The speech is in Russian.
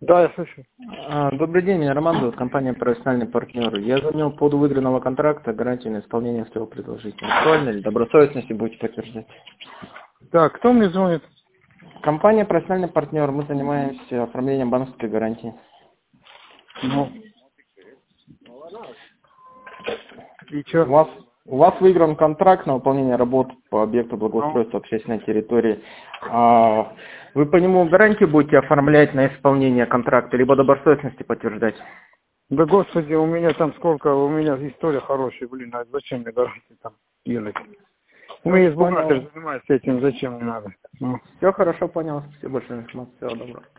Да, я слышу. Добрый день, меня Роман зовут, компания «Профессиональный партнер». Я звонил по поводу выигранного контракта, гарантии на исполнение своего предложения. Актуально или добросовестности будете подтверждать? Да, кто мне звонит? Компания «Профессиональный партнер», мы занимаемся оформлением банковской гарантии. Ну. И У что? вас выигран контракт на выполнение работ по объекту благоустройства общественной территории. Вы по нему гарантию будете оформлять на исполнение контракта, либо добросовестности подтверждать? Да господи, у меня там сколько, у меня история хорошая, блин, а зачем мне гарантии там делать? У меня есть бухгалтер, занимается этим, зачем мне надо? Ну. Все хорошо, понял. Спасибо большое за информацию. Всего доброго.